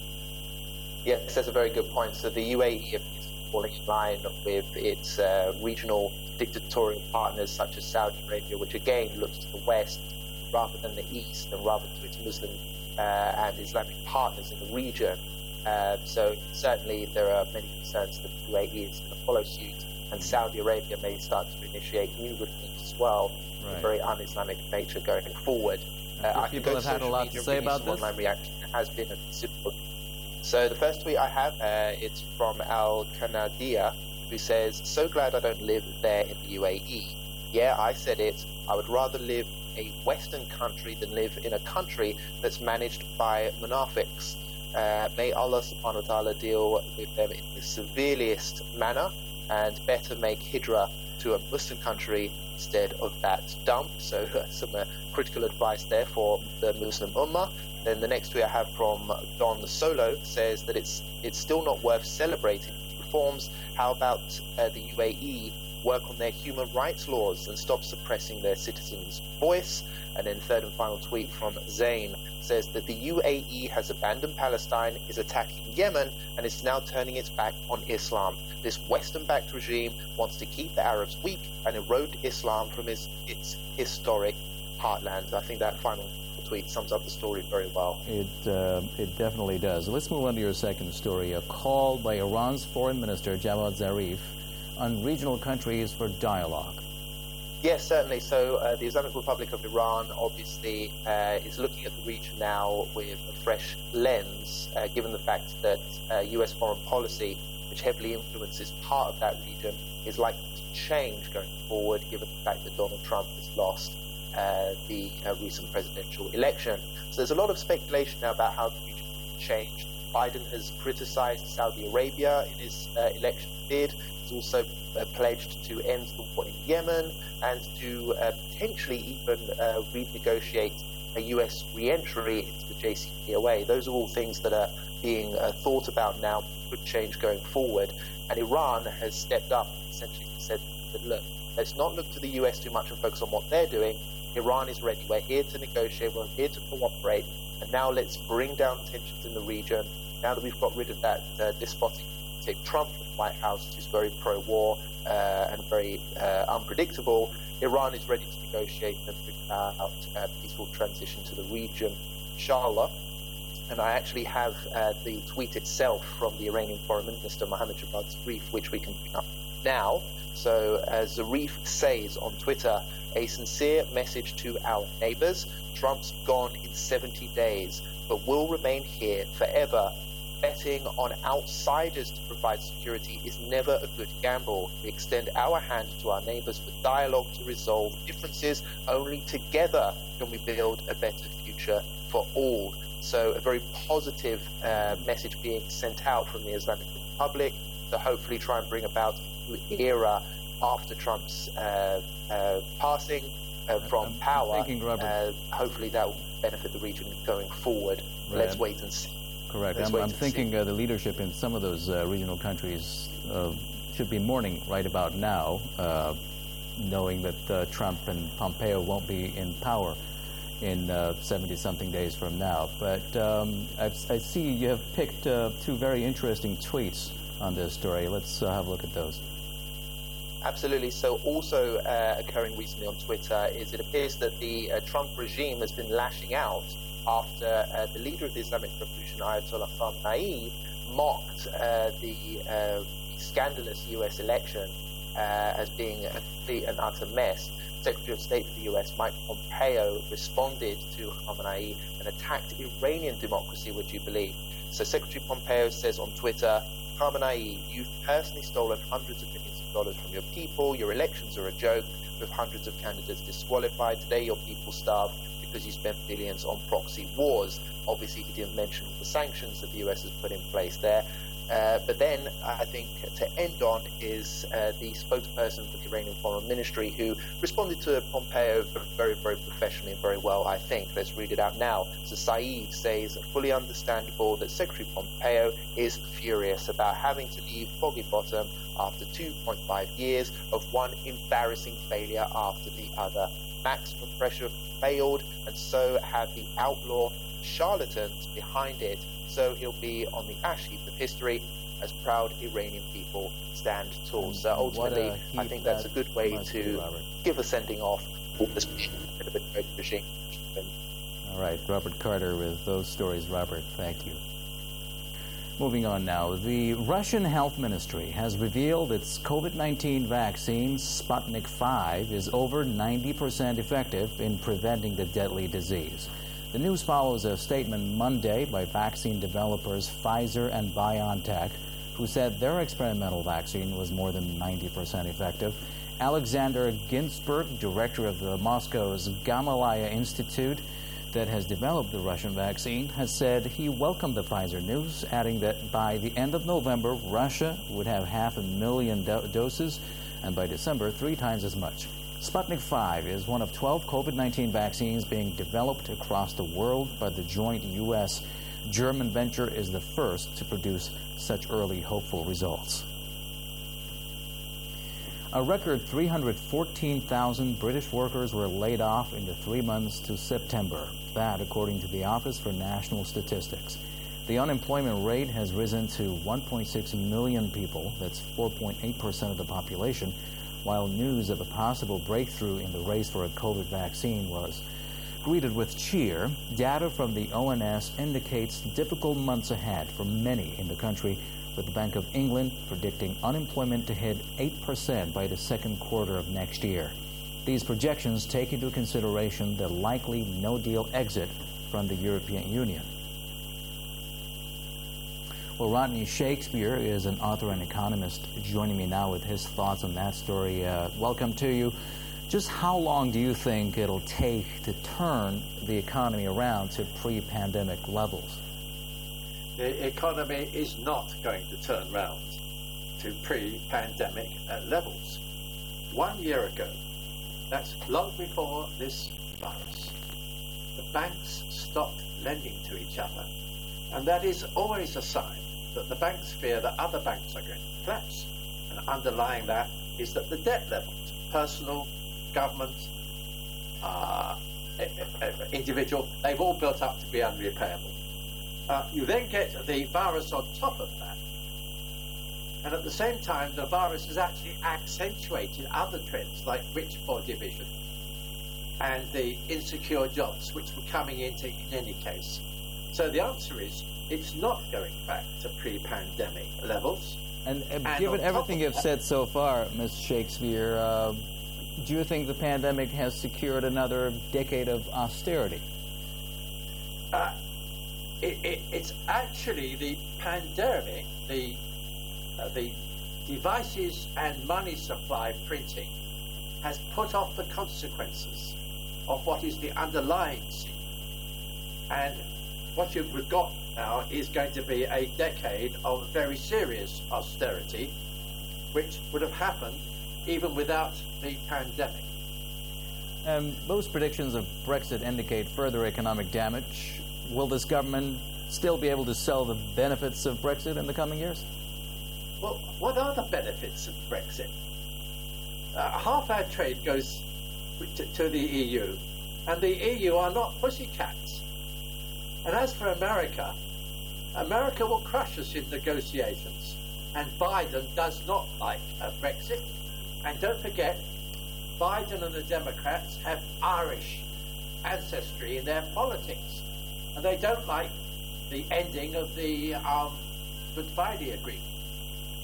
Yes, that's a very good point. So the U A E is falling in line with its uh, regional dictatorial partners such as Saudi Arabia, which again looks to the West rather than the East, and rather to its Muslim uh, and Islamic partners in the region. Uh, so certainly there are many concerns that the U A E is going to follow suit, and Saudi Arabia may start to initiate new reforms as well, right. Of very un-Islamic nature going forward. Uh, people have had a lot to say about this. Online reaction has been a considerable. So the first tweet I have, uh, it's from Al Kanadia, who says, "So glad I don't live there in the U A E. Yeah, I said it. I would rather live a Western country than live in a country that's managed by munafiqs. Uh, may Allah subhanahu wa ta'ala deal with them in the severest manner and better make hijrah to a Muslim country instead of that dump." So uh, some uh, critical advice there for the Muslim Ummah. Then the next tweet I have from Don Solo says that it's it's still not worth celebrating reforms. How about uh, the U A E work on their human rights laws and stop suppressing their citizens' voice? And then third and final tweet from Zain says that the U A E has abandoned Palestine, is attacking Yemen, and is now turning its back on Islam. This Western-backed regime wants to keep the Arabs weak and erode Islam from its, its historic heartland. I think that final tweet sums up the story very well. It uh, it definitely does. Let's move on to your second story, a call by Iran's Foreign Minister Javad Zarif on regional countries for dialogue. Yes, certainly. So uh, the Islamic Republic of Iran obviously uh, is looking at the region now with a fresh lens, uh, given the fact that uh, U S foreign policy, which heavily influences part of that region, is likely to change going forward, given the fact that Donald Trump has lost Uh, the uh, recent presidential election. So there's a lot of speculation now about how the region will change. Biden has criticized Saudi Arabia in his uh, election bid. He's also uh, pledged to end the war in Yemen and to uh, potentially even uh, renegotiate a U S re-entry into the J C P O A. Those are all things that are being uh, thought about now, could change going forward. And Iran has stepped up and essentially said that, look, let's not look to the U S too much and focus on what they're doing. Iran is ready. We're here to negotiate. We're here to cooperate. And now let's bring down tensions in the region. Now that we've got rid of that uh, despotic Trump from the White House, who's very pro-war uh, and very uh, unpredictable, Iran is ready to negotiate and bring about a peaceful transition to the region, inshallah. And I actually have uh, the tweet itself from the Iranian Foreign Minister, Mohammad Javad Zarif, which we can bring up now. So as Zarif says on Twitter, a sincere message to our neighbors. Trump's gone in seventy days, but will remain here forever. Betting on outsiders to provide security is never a good gamble. We extend our hand to our neighbors for dialogue to resolve differences. Only together can we build a better future for all. So a very positive uh, message being sent out from the Islamic Republic to hopefully try and bring about a new era after Trump's uh, uh, passing uh, from I'm power. thinking, Robert, uh, hopefully that will benefit the region going forward. Right. Let's wait and see. Correct. Let's I'm, wait I'm and thinking uh, the leadership in some of those uh, regional countries uh, should be mourning right about now, uh, knowing that uh, Trump and Pompeo won't be in power in seventy-something uh, days from now. But um, I've, I see you have picked uh, two very interesting tweets on this story. Let's uh, have a look at those. Absolutely. So also uh, occurring recently on Twitter is it appears that the uh, Trump regime has been lashing out after uh, the leader of the Islamic Revolution, Ayatollah Khamenei, mocked uh, the uh, scandalous U S election uh, as being a complete and utter mess, Secretary of State for the U S, Mike Pompeo, responded to Khamenei and attacked Iranian democracy, would you believe? So Secretary Pompeo says on Twitter, Khamenei, you've personally stolen hundreds of millions of dollars from your people. Your elections are a joke, with hundreds of candidates disqualified. Today your people starve because you spent billions on proxy wars. Obviously, he didn't mention the sanctions that the U S has put in place there. Uh, but then, I think, to end on is uh, the spokesperson for the Iranian Foreign Ministry, who responded to Pompeo very, very professionally and very well, I think. Let's read it out now. So Saeed says, fully understandable that Secretary Pompeo is furious about having to leave Foggy Bottom after two point five years of one embarrassing failure after the other. Maximum pressure failed, and so have the outlaw charlatans behind it. So he'll be on the ash heap of history as proud Iranian people stand tall. So ultimately, I think that's a good way to give a sending off for this regime. All right, Robert Carter with those stories. Robert, thank you. Moving on now, the Russian Health Ministry has revealed its COVID nineteen vaccine, Sputnik five, is over ninety percent effective in preventing the deadly disease. The news follows a statement Monday by vaccine developers Pfizer and BioNTech, who said their experimental vaccine was more than ninety percent effective. Alexander Ginsburg, director of the Moscow's Gamaleya Institute that has developed the Russian vaccine, has said he welcomed the Pfizer news, adding that by the end of November, Russia would have half a million do- doses, and by December, three times as much. Sputnik five is one of twelve COVID nineteen vaccines being developed across the world, but the joint U S German venture is the first to produce such early hopeful results. A record three hundred fourteen thousand British workers were laid off in the three months to September. That, according to the Office for National Statistics. The unemployment rate has risen to one point six million people. That's four point eight percent of the population, while news of a possible breakthrough in the race for a COVID vaccine was greeted with cheer. Data from the O N S indicates difficult months ahead for many in the country, with the Bank of England predicting unemployment to hit eight percent by the second quarter of next year. These projections take into consideration the likely no-deal exit from the European Union. Well, Rodney Shakespeare is an author and economist joining me now with his thoughts on that story. Uh, welcome to you. Just how long do you think it'll take to turn the economy around to pre-pandemic levels? The economy is not going to turn round to pre-pandemic uh, levels. One year ago, that's long before this virus, the banks stopped lending to each other. And that is always a sign that the banks fear that other banks are going to collapse. And underlying that is that the debt levels, personal, government, uh, individual, they've all built up to be unrepayable. Uh, you then get the virus on top of that. And at the same time, the virus has actually accentuated other trends like rich poor division and the insecure jobs, which were coming into in any case. So the answer is, it's not going back to pre-pandemic levels. And, uh, and given everything you've that, said so far, Miz Shakespeare, uh, do you think the pandemic has secured another decade of austerity? Uh, it, it, it's actually the pandemic, the uh, the devices and money supply printing has put off the consequences of what is the underlying scene. And what you've got now is going to be a decade of very serious austerity, which would have happened even without the pandemic. Um, most predictions of Brexit indicate further economic damage. Will this government still be able to sell the benefits of Brexit in the coming years? Well, what are the benefits of Brexit? Uh, half our trade goes to, to the E U, and the E U are not pussycats. And as for America, America will crush us in negotiations, and Biden does not like uh, Brexit. And don't forget, Biden and the Democrats have Irish ancestry in their politics, and they don't like the ending of the um, Good Friday Agreement.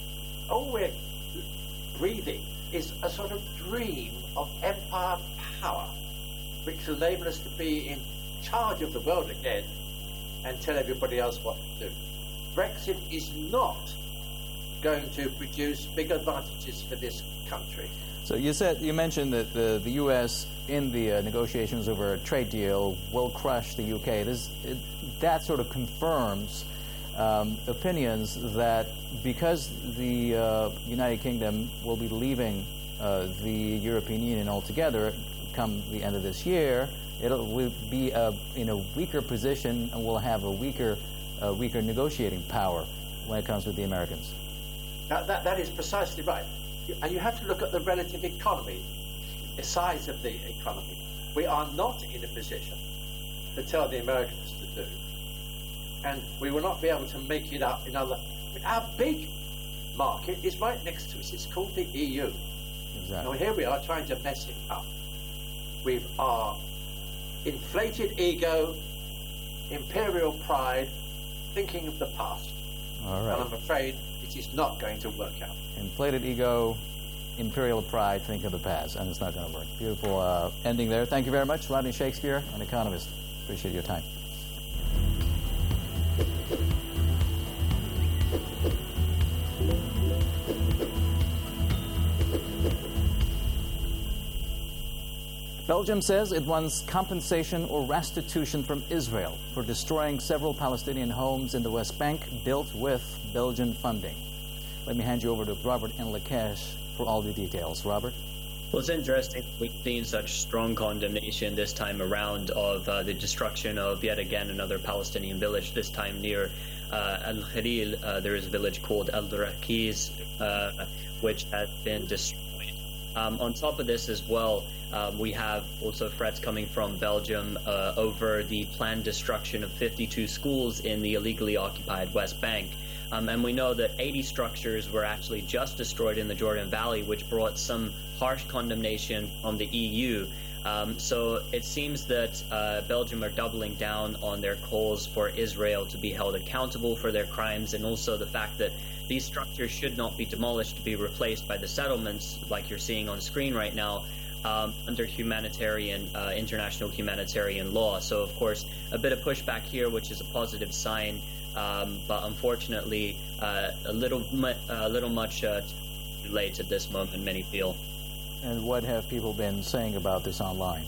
all we're breathing is a sort of dream of empire power, which will enable us to be in charge of the world again and tell everybody else what to do. Brexit is not going to produce big advantages for this country. So you said you mentioned that the, the U S in the uh, negotiations over a trade deal will crush the U K. This, it, that sort of confirms um, opinions that because the uh, United Kingdom will be leaving uh, the European Union altogether come the end of this year, it will be uh, in a weaker position and will have a weaker, uh, weaker negotiating power when it comes with the Americans. Now, that, that is precisely right. And you have to look at the relative economy, the size of the economy. We are not in a position to tell the Americans to do. And we will not be able to make it up in other... Our big market is right next to us. It's called the E U. Exactly. Now, here we are trying to mess it up. We've our inflated ego, imperial pride, thinking of the past. All right. And I'm afraid it is not going to work out. Inflated ego, imperial pride, think of the past, and it's not going to work. Beautiful uh, ending there. Thank you very much, Rodney Shakespeare, an economist. Appreciate your time. Belgium says it wants compensation or restitution from Israel for destroying several Palestinian homes in the West Bank built with Belgian funding. Let me hand you over to Robert in Lakesh for all the details. Robert? Well, it's interesting we've seen such strong condemnation this time around of uh, the destruction of yet again another Palestinian village, this time near uh, Al Khalil. Uh, there is a village called Al Rakiz, uh, which has been destroyed. Um, on top of this as well, um, we have also threats coming from Belgium uh, over the planned destruction of fifty-two schools in the illegally occupied West Bank. Um, and we know that eighty structures were actually just destroyed in the Jordan Valley, which brought some harsh condemnation from the E U. Um, so it seems that uh, Belgium are doubling down on their calls for Israel to be held accountable for their crimes, and also the fact that these structures should not be demolished to be replaced by the settlements, like you're seeing on screen right now, um, under humanitarian, uh, international humanitarian law. So, of course, a bit of pushback here, which is a positive sign. Um, but unfortunately, uh, a little, mu- a little much uh, too late at this moment, many feel. And what have people been saying about this online?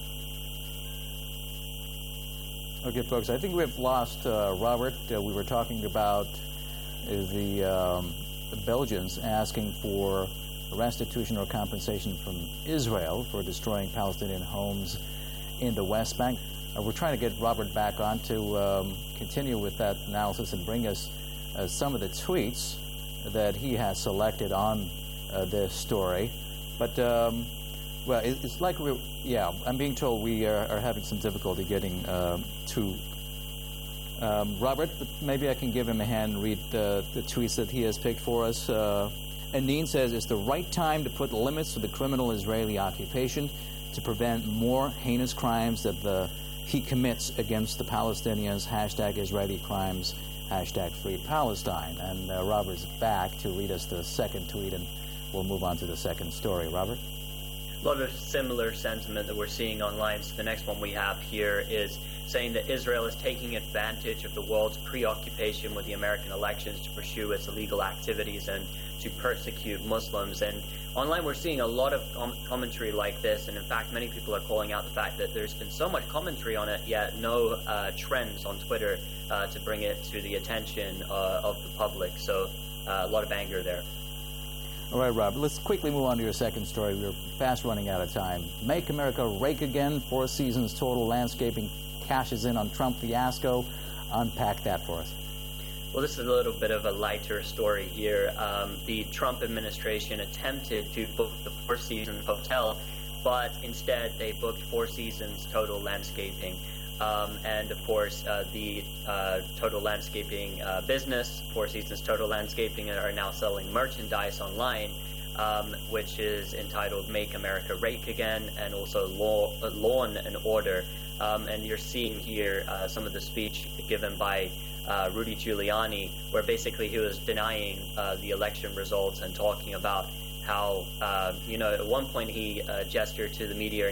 Okay, folks, I think we've lost uh, Robert. Uh, we were talking about uh, the, um, the Belgians asking for restitution or compensation from Israel for destroying Palestinian homes in the West Bank. Uh, we're trying to get Robert back on to um, continue with that analysis and bring us uh, some of the tweets that he has selected on uh, this story. But, um, well, it, it's like we're, yeah, I'm being told we are, are having some difficulty getting uh, to um, Robert, but maybe I can give him a hand and read uh, the tweets that he has picked for us. Uh, Anine says, it's the right time to put limits to the criminal Israeli occupation to prevent more heinous crimes that the he commits against the Palestinians, hashtag Israeli crimes, hashtag Free Palestine. And uh, Robert's back to read us the second tweet, and we'll move on to the second story. Robert? A lot of similar sentiment that we're seeing online. So the next one we have here is saying that Israel is taking advantage of the world's preoccupation with the American elections to pursue its illegal activities and to persecute Muslims. And online we're seeing a lot of com- commentary like this, and in fact many people are calling out the fact that there's been so much commentary on it, yet no uh, trends on Twitter uh, to bring it to the attention uh, of the public. So uh, a lot of anger there. All right, Rob, let's quickly move on to your second story. We're fast running out of time. Make America Rake Again. Four Seasons Total Landscaping cashes in on Trump fiasco. Unpack that for us. Well, this is a little bit of a lighter story here. Um, the Trump administration attempted to book the Four Seasons Hotel, but instead they booked Four Seasons Total Landscaping. Um, and, of course, uh, the uh, Total Landscaping uh, business, Four Seasons Total Landscaping, are now selling merchandise online. um, which is entitled Make America Rake Again, and also Law, uh, Law and Order. Um, and you're seeing here uh, some of the speech given by uh, Rudy Giuliani, where basically he was denying uh, the election results and talking about how, uh, you know, at one point he uh, gestured to the media